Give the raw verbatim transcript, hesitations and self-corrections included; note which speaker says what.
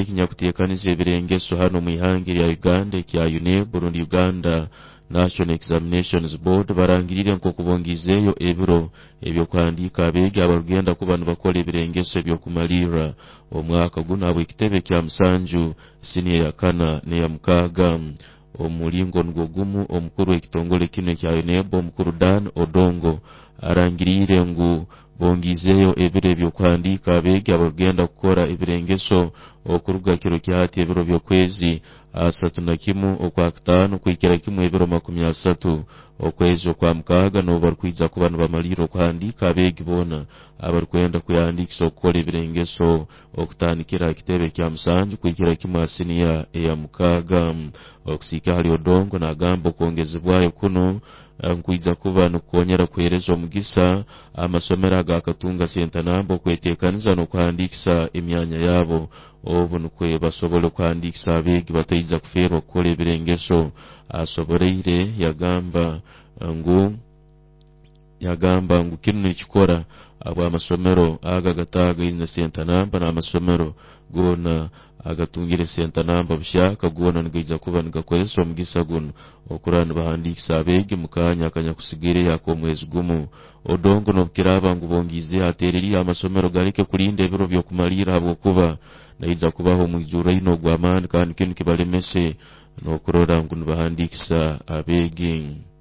Speaker 1: kinyakutekaniza ebirengeso hano mu ihanga lya Uganda kya U N E B Burundi Uganda National Examinations Board barangirire nko kubongizeyo ebiro ebyo kwandika abege abarugenda ku bantu bakora ebirengeso ebyo kumalira omwaka guno abo ekitebe kya musanju senior ya kana ne ya mukaga omulingo ngugumu omukuru ekitongole kino kya U N E B omukuru Dan Odongo arangirire ngu bongizeyo ebiro ebyo kwandika abege abarugenda kukora ebirengeso okuruga kiro kyahati ebiro byo kwezi asatu na kimu okwa gatanu kwikira kimu ebiro makumi asatu okwezi okwa mukaga no barukwiza ku bantu bamaliro kwandika abege bona abarukwenda kuyandikisa okukora ebirengeso okutanikira kitebe kya musanju kwikira kimu asiniya eya mukaga okusika hali Odongo na gambo kuongezebwayo kuno nkwiza kuba nukonyera kuhereza omugisa amasomero agakatunga senta nambo kwetekaniza no kwandikisa emyanya yabo obu nukwe basobole kwandikisa abege bataiza kufera okukora ebirengeso asoboleire yagamba ngu yagamba ngu kino nikikora abo amasomero aga gataga ina senta namba na amasomero gona agatungire senta namba bushaka gona ngiza kuba ngakwesa omugisa guno okurana bahandikisa abege mukanya akanya kusigire yako mwezi gumu Odongo no kiraba ngo bongize atereri amasomero gareke kurinda ebiro byo kumalira abo kuba naiza kubaho mwijura ino gwamani kandi kintu kibalemese no kurora ngo bahandikisa abege